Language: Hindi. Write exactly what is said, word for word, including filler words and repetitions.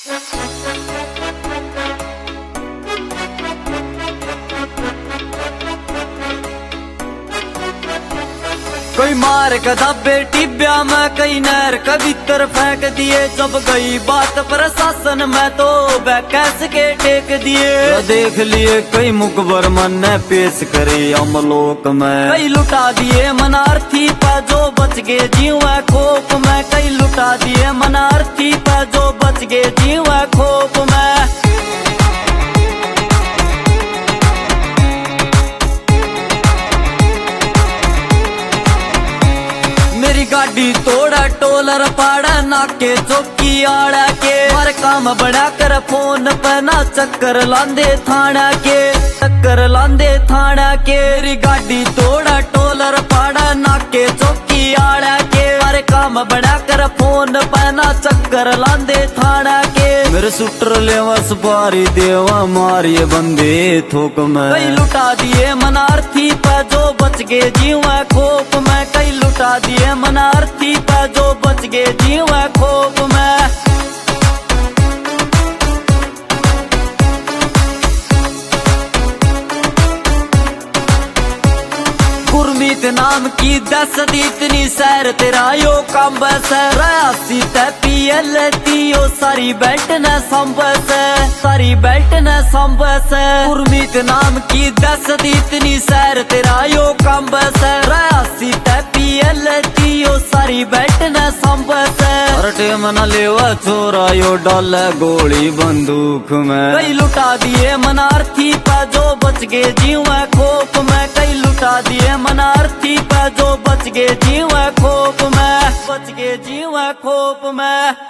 कोई मार के दबे टिब्या में, कई नहर के भीतर फेंक दिए। जब गई बात प्रशासन में तो वह कैस के टेक दिए। देख लिए कई मुकबर मन ने पेश करे अमलोक में। कई लुटा दिए मनार्थी पे जो बच गए जीव खोप में। कई लुटा दिए मनार्थी पे जो बच गए जीव खोप में। मेरी गाड़ी तोड़ा टोलर पाड़ा नाके चौकी आड़ा के। हर काम बड़ा कर फोन पे ना चक्कर लांदे थाना के। चक्कर लांदे थाना के। मेरी गाड़ी तोड़ा टोलर पाड़ा नाके चौकी आड़ा के। हर काम बड़ा कर फोन पे ना चक्कर लांदे थाना के। मेरे सुटर लेवा सुपारी देवा मारिए बंदे थोक में। कई लुटा दिए मनार्थी पे जो बच गए जीव खोप में। कई लुटा दिए मनार्थी पे जो बच गए जीव खोप में। गुरमीत नाम की दहशत इतनी सैर तेरा यो काम बस रासी तैपीएल तीयो सारी बेल्ट न संबस। सारी बेल्ट न संबस। गुरमीत नाम की दहशत इतनी सैर तेरा यो काम बस रासी तैपीएल तीयो सारी बेल्ट न संबस। अरटे मना लेवा चोरा यो डाल गोली बंदूक में। कई लुटा दिए मनार्थी पे जो बच गए जीव खोप में। कई लुटा दिए मनार्थी पे जो बच गए जीव खोप में। बच गए जीव खोप में।